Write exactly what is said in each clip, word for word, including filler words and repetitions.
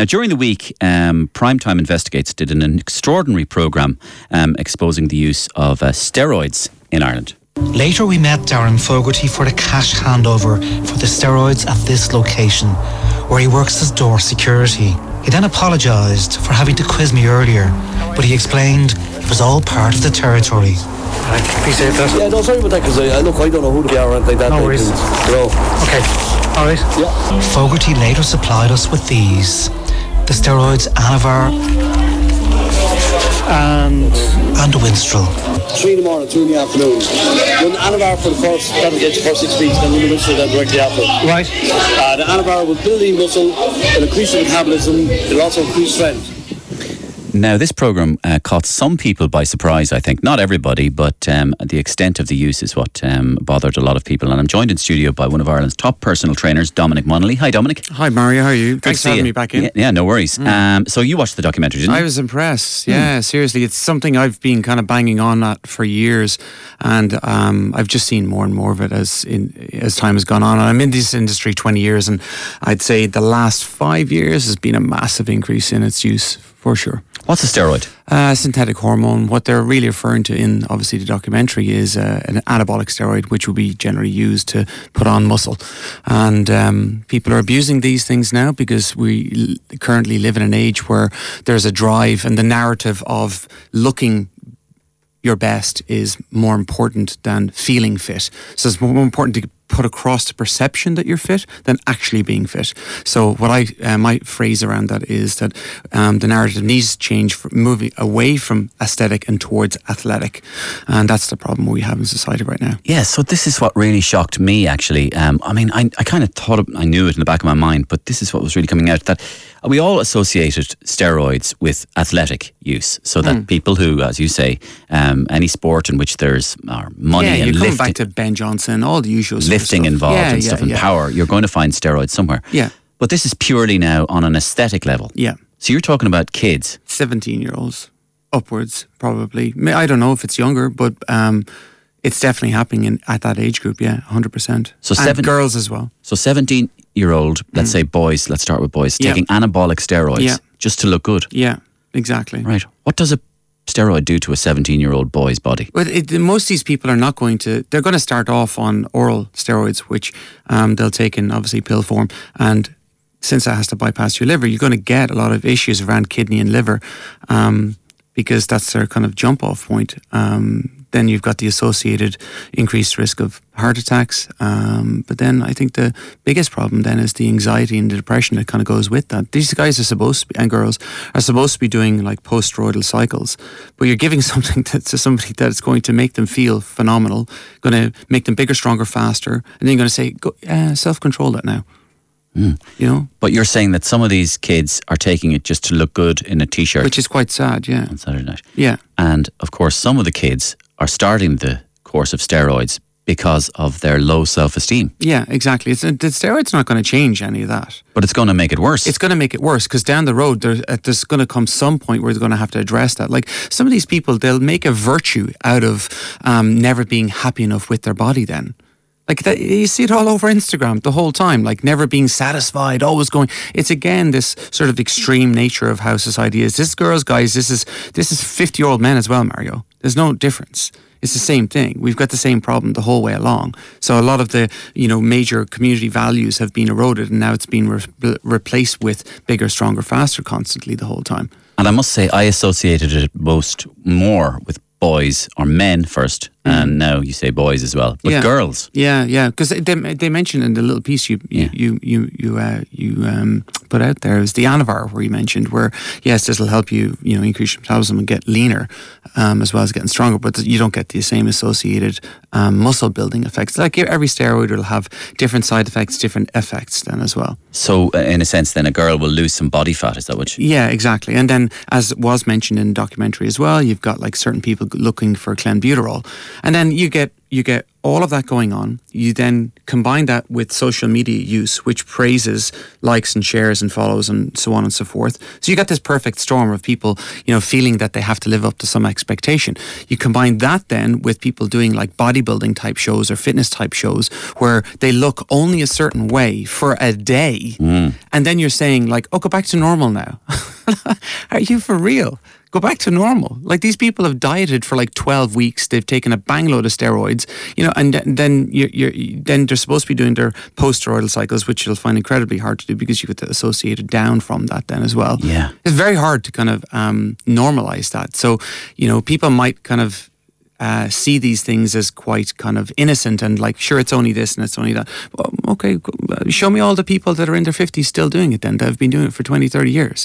Now, during the week, um, Primetime Investigates did an extraordinary programme um, exposing the use of uh, steroids in Ireland. Later we met Darren Fogarty for the cash handover for the steroids at this location, where he works as door security. He then apologised for having to quiz me earlier, but he explained it was all part of the territory. I appreciate that. Yeah, no, sorry about that, because I, I, look, I don't know who they are or anything like that. No worries. No. Okay, alright. Yeah. Fogarty later supplied us with these. The steroids Anavar And... and Winstrol. Three in the morning, two in the afternoon. When Anavar for the first, that'll get you for six weeks, then when the Winstrol, then directly after. Right. Uh, the Anavar will build the muscle, it'll increase your metabolism, it'll also increase strength. Now, this programme uh, caught some people by surprise, I think. Not everybody, but um, the extent of the use is what um, bothered a lot of people. And I'm joined in studio by one of Ireland's top personal trainers, Dominic Munnelly. Hi, Dominic. Hi, Mario. How are you? Good Thanks to for see having you. me back in. Yeah, yeah no worries. Mm. Um, so you watched the documentary, didn't you? I was impressed. Yeah, mm. seriously. It's something I've been kind of banging on at for years. And um, I've just seen more and more of it as in, as time has gone on. And I'm in this industry twenty years. And I'd say the last five years has been a massive increase in its use, for sure. What's a steroid? Uh, synthetic hormone. What they're really referring to in, obviously, the documentary is uh, an anabolic steroid, which will be generally used to put on muscle. And um, people are abusing these things now because we l- currently live in an age where there's a drive, and the narrative of looking your best is more important than feeling fit. So it's more important to put across the perception that you're fit than actually being fit. So what I uh, my phrase around that is that um, the narrative needs to change, from moving away from aesthetic and towards athletic, and that's the problem we have in society right now. Yeah, so this is what really shocked me, actually. Um, I mean, I, I kind of thought it, I knew it in the back of my mind, but this is what was really coming out, that we all associated steroids with athletic use, so that mm. people who, as you say, um, any sport in which there's uh, money yeah, and you're lifting, coming back to Ben Johnson, all the usual lifting involved yeah, and yeah, stuff yeah. and power, you're going to find steroids somewhere. Yeah. But this is purely now on an aesthetic level. Yeah. So you're talking about kids. seventeen-year-olds, upwards, probably. I don't know if it's younger, but um, it's definitely happening in, at that age group, yeah, one hundred percent. So and seven, girls as well. So seventeen-year-old, let's mm. say boys, let's start with boys, taking yeah. anabolic steroids yeah. just to look good. Yeah, exactly. Right. What does a steroid do to a seventeen-year-old boy's body? Well, it, most of these people are not going to, they're going to start off on oral steroids, which um, they'll take in, obviously, pill form. And since that has to bypass your liver, you're going to get a lot of issues around kidney and liver um, because that's their kind of jump-off point. Um, then you've got the associated increased risk of heart attacks. Um, but then I think the biggest problem then is the anxiety and the depression that kind of goes with that. These guys are supposed to be, and girls are supposed to be doing like post-steroidal cycles, but you're giving something to, to somebody that's going to make them feel phenomenal, going to make them bigger, stronger, faster, and then you're going to say, Go, uh, self-control that now. Mm. You know, but you're saying that some of these kids are taking it just to look good in a t-shirt, which is quite sad. Yeah, on Saturday night. Yeah, and of course, some of the kids are starting the course of steroids because of their low self-esteem. Yeah, exactly. It's, the steroid's not going to change any of that, but it's going to make it worse. It's going to make it worse because down the road there's, uh, there's going to come some point where they're going to have to address that. Like some of these people, they'll make a virtue out of um, never being happy enough with their body. Then. Like that, you see it all over Instagram the whole time, like never being satisfied, always going. It's again this sort of extreme nature of how society is. This is girls, guys, this is this is fifty-year-old men as well, Mario. There's no difference. It's the same thing. We've got the same problem the whole way along. So a lot of the, you know, major community values have been eroded, and now it's been re- replaced with bigger, stronger, faster constantly the whole time. And I must say, I associated it most more with boys or men first, mm. and now you say boys as well, but yeah. girls. Yeah, yeah, because they they mentioned in the little piece you you yeah. you you you, uh, you um, put out there, it was the Anavar where you mentioned where yes, this will help you you know increase your metabolism and get leaner, um, as well as getting stronger, but you don't get the same associated um, muscle building effects. Like every steroid will have different side effects, different effects then as well. So uh, in a sense, then a girl will lose some body fat. Is that what? You- yeah, exactly. And then as was mentioned in the documentary as well, you've got like certain people looking for clenbuterol, And then you get you get all of that going on. You then combine that with social media use, which praises likes and shares and follows and so on and so forth. So you got this perfect storm of people, you know, feeling that they have to live up to some expectation. You combine that then with people doing like bodybuilding type shows or fitness type shows where they look only a certain way for a day. Mm. And then you're saying like, oh, go back to normal now. Are you for real? Go back to normal. Like, these people have dieted for like twelve weeks. They've taken a bang load of steroids, you know, and then you're, you're then they're supposed to be doing their post-steroidal cycles, which you'll find incredibly hard to do because you get associated down from that then as well. Yeah. It's very hard to kind of um, normalize that. So, you know, people might kind of Uh, see these things as quite kind of innocent and like, sure, it's only this and it's only that. Well, okay, show me all the people that are in their fifties still doing it then, that have been doing it for twenty, thirty years.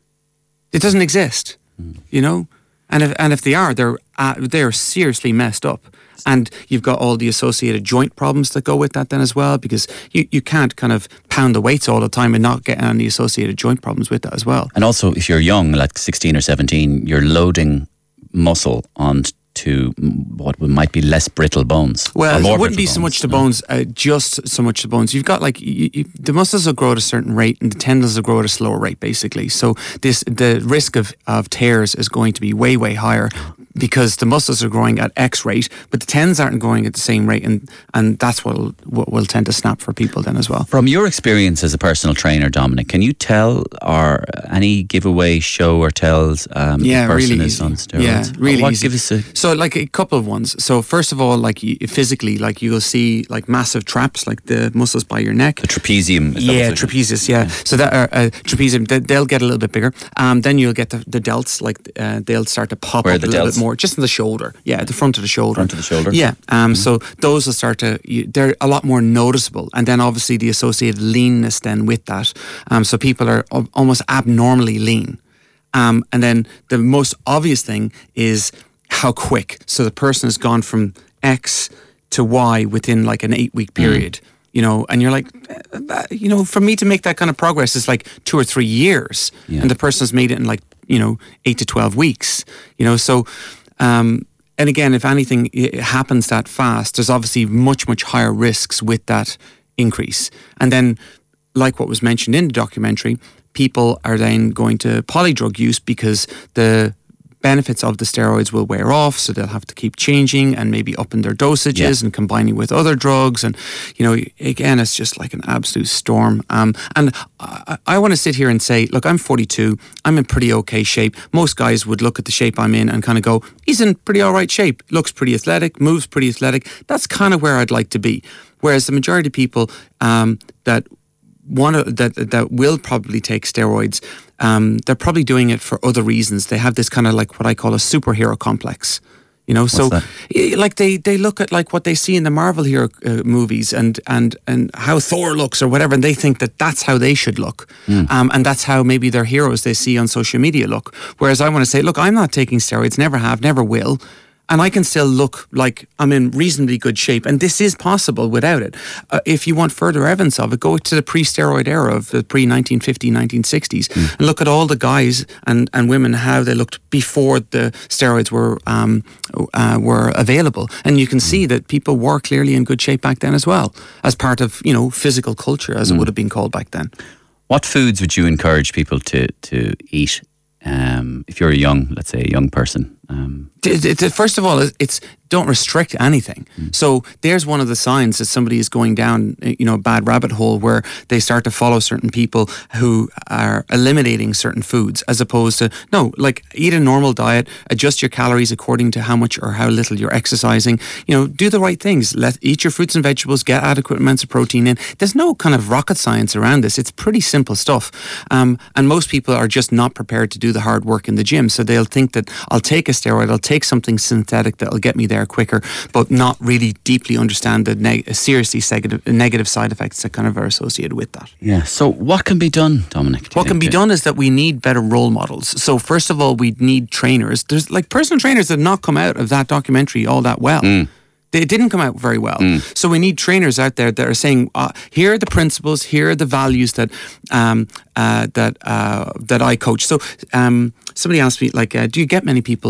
It doesn't exist, mm. you know? And if and if they are, they're uh, they're seriously messed up. And you've got all the associated joint problems that go with that then as well, because you, you can't kind of pound the weights all the time and not get any associated joint problems with that as well. And also, if you're young, like sixteen or seventeen, you're loading muscle on to what might be less brittle bones. Well, it wouldn't be bones, so much the no? bones, uh, just so much the bones. You've got like, you, you, the muscles will grow at a certain rate and the tendons will grow at a slower rate, basically. So this the risk of, of tears is going to be way, way higher because the muscles are growing at X rate, but the tendons aren't growing at the same rate, and, and that's what will, what will tend to snap for people then as well. From your experience as a personal trainer, Dominic, can you tell, or any giveaway show or tells um, yeah, the person really is easy. on steroids? Yeah, really what, easy. Give us a... So like a couple of ones. So first of all, like you, physically, like you'll see like massive traps, like the muscles by your neck. The trapezium. Is Yeah, that trapezius, yeah. yeah. So that are uh, trapezium, they, they'll get a little bit bigger. Um, then you'll get the, the delts, like uh, they'll start to pop Where up a the little delts? bit more, just in the shoulder. Yeah, the front of the shoulder. Front of the shoulder. Yeah. Um, mm-hmm. So those will start to, you, they're a lot more noticeable. And then obviously the associated leanness then with that. Um, so people are al- almost abnormally lean. Um, and then the most obvious thing is how quick. So the person has gone from X to Y within like an eight week period, mm. you know, and you're like, uh, you know, for me to make that kind of progress is like two or three years. Yeah. And the person's made it in like, you know, eight to twelve weeks, you know, so, um, and again, if anything it happens that fast, there's obviously much, much higher risks with that increase. And then, like what was mentioned in the documentary, people are then going to polydrug use because the benefits of the steroids will wear off, so they'll have to keep changing and maybe upping their dosages yeah. and combining with other drugs. And, you know, again, it's just like an absolute storm. Um, and I, I want to sit here and say, look, I'm forty-two. I'm in pretty okay shape. Most guys would look at the shape I'm in and kind of go, he's in pretty all right shape. Looks pretty athletic, moves pretty athletic. That's kind of where I'd like to be. Whereas the majority of people um, that One that that will probably take steroids, um, they're probably doing it for other reasons. They have this kind of like what I call a superhero complex, you know. What's so, that? like they, they look at like what they see in the Marvel hero uh, movies and and and how Thor looks or whatever, and they think that that's how they should look, mm. um, and that's how maybe their heroes they see on social media look. Whereas I want to say, look, I'm not taking steroids, never have, never will. And I can still look like I'm in reasonably good shape. And this is possible without it. Uh, if you want further evidence of it, go to the pre-steroid era of the pre-nineteen fifty, nineteen sixties mm. and look at all the guys and, and women, how they looked before the steroids were um, uh, were available. And you can mm. see that people were clearly in good shape back then as well, as part of, you know, physical culture, as mm. it would have been called back then. What foods would you encourage people to, to eat um, if you're a young, let's say a young person? Um, First of all, it's don't restrict anything. Mm. So there's one of the signs that somebody is going down, you know, a bad rabbit hole where they start to follow certain people who are eliminating certain foods, as opposed to no, like eat a normal diet, adjust your calories according to how much or how little you're exercising. You know, do the right things. Let eat your fruits and vegetables, get adequate amounts of protein in. There's no kind of rocket science around this. It's pretty simple stuff. Um, and most people are just not prepared to do the hard work in the gym. So they'll think that I'll take a steroid, I'll take something synthetic that'll get me there quicker, but not really deeply understand the neg- seriously negative, negative side effects that kind of are associated with that. Yeah. So what can be done, Dominic? What can be done is that we need better role models. So first of all, we need trainers. There's like personal trainers that have not come out of that documentary all that well. Mm. They didn't come out very well. Mm. So we need trainers out there that are saying, uh, here are the principles, here are the values that um, uh, that uh, that I coach. So um, somebody asked me, like, uh, do you get many people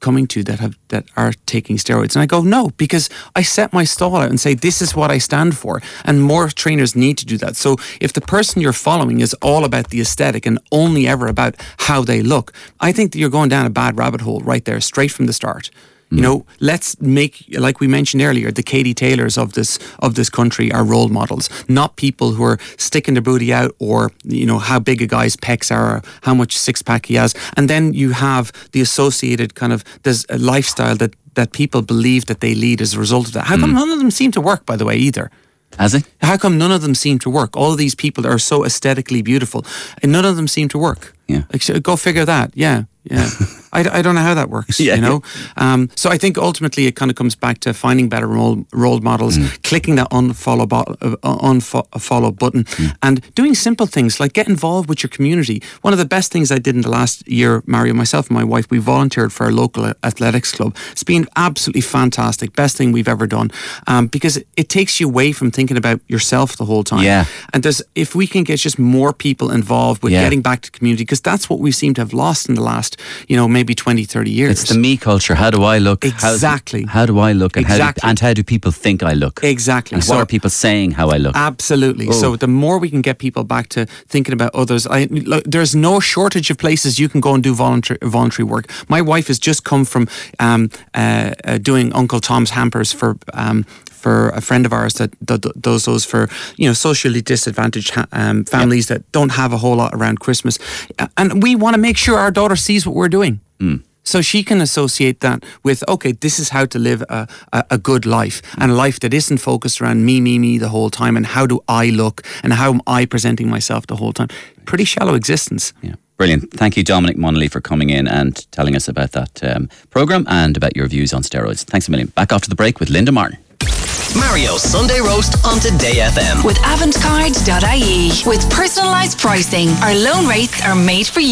coming to that have that are taking steroids? And I go, no, because I set my stall out and say, this is what I stand for. And more trainers need to do that. So if the person you're following is all about the aesthetic and only ever about how they look, I think that you're going down a bad rabbit hole right there, straight from the start. You know, let's make, like we mentioned earlier, the Katie Taylors of this of this country are role models, not people who are sticking their booty out or, you know, how big a guy's pecs are, or how much six pack he has. And then you have the associated kind of, there's a lifestyle that, that people believe that they lead as a result of that. How come mm. none of them seem to work, by the way, either? Has it? How come none of them seem to work? All of these people are so aesthetically beautiful and none of them seem to work. Yeah. Like, go figure that. Yeah. Yeah. I, I don't know how that works, yeah, you know. Yeah. Um, so I think ultimately it kind of comes back to finding better role, role models, mm. clicking that unfollow, bo- uh, unfollow button mm. and doing simple things like get involved with your community. One of the best things I did in the last year, Mario, myself and my wife, we volunteered for our local athletics club. It's been absolutely fantastic. Best thing we've ever done, um, because it, it takes you away from thinking about yourself the whole time. Yeah. And there's, if we can get just more people involved with yeah. getting back to community, because that's what we seem to have lost in the last, you know, maybe twenty, thirty years. It's the me culture. How do I look? Exactly. How, how do I look? And, exactly. how do, and how do people think I look? Exactly. And so, what are people saying how I look? Absolutely. Oh. So the more we can get people back to thinking about others, I, look, there's no shortage of places you can go and do voluntary voluntary work. My wife has just come from um, uh, uh, doing Uncle Tom's hampers for um, for a friend of ours that, that does those for, you know, socially disadvantaged um, families yep. that don't have a whole lot around Christmas. And we want to make sure our daughter sees what we're doing. Mm. So she can associate that with, okay, this is how to live a, a, a good life, and a life that isn't focused around me, me, me the whole time, and how do I look, and how am I presenting myself the whole time. Pretty shallow existence. Yeah. Brilliant. Thank you, Dominic Munnelly, for coming in and telling us about that um, programme and about your views on steroids. Thanks a million. Back after the break with Linda Martin. Mario's Sunday Roast on Today F M. With avantcard dot I E. With personalised pricing, our loan rates are made for you.